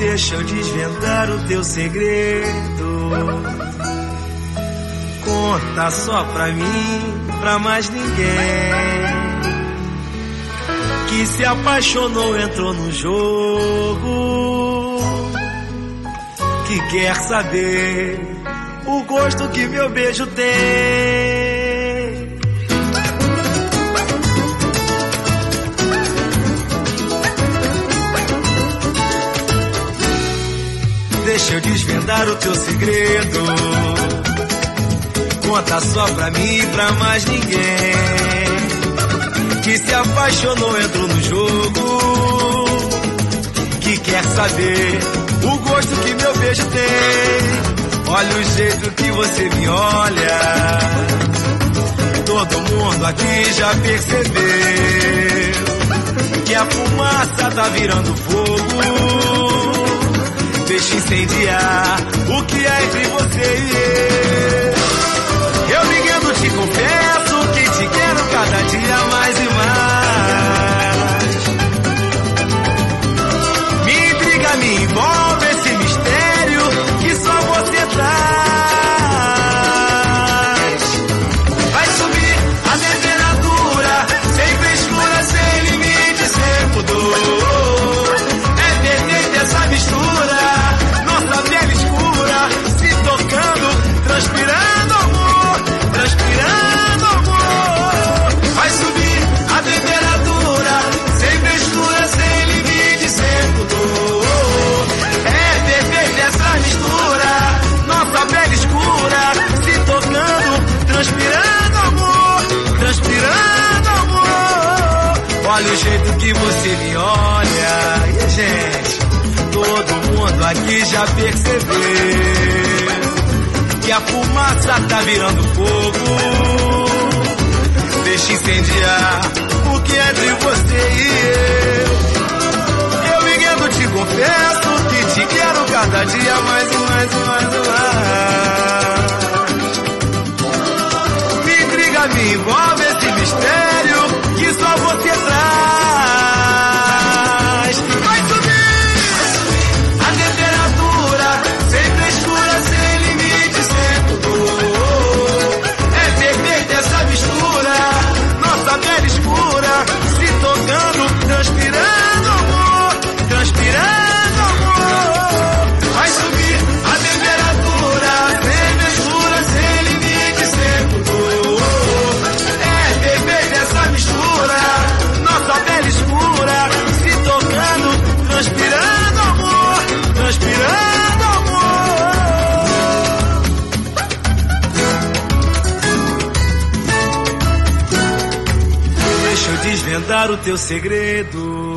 Deixa eu desvendar o teu segredo. Conta só pra mim, pra mais ninguém, que se apaixonou, entrou no jogo, que quer saber o gosto que meu beijo tem. Deixa eu desvendar o teu segredo. Conta só pra mim e pra mais ninguém, que se apaixonou, entrou no jogo, que quer saber o gosto que meu beijo tem. Olha o jeito que você me olha, todo mundo aqui já percebeu que a fumaça tá virando fogo. Deixa incendiar o que é entre você e eu. Eu ligando te confesso que te quero cada dia mais e mais. Me intriga, me envolve esse mistério que só você traz. Vai subir a temperatura, sem frescura, sem limite, sem pudor. É perfeita essa mistura, nossa pele escura, se tocando, transpirando amor, transpirando amor. Vai subir a temperatura, sem frescura, sem limite, sem pudor. É perfeita essa mistura, nossa pele escura, se tocando, transpirando amor, transpirando amor. Olha o jeito que você me olha, e gente, todo mundo aqui já percebeu que a fumaça tá virando fogo. Deixa incendiar o que é de você e eu. Eu ligando te confesso que te quero cada dia mais e mais e mais e mais. Me intriga, me envolve esse mistério que só você traz. Vai subir a temperatura, sem frescura, sem limite, sem pudor. É perfeita essa mistura, nossa pele escura, se tocando, transpirando amor, transpirando amor. Vai subir a temperatura, sem frescura, sem limite, sem pudor. É perfeita essa mistura, nossa pele escura, se tocando, transpirando amor, transpirando amor. Deixa eu desvendar o teu segredo.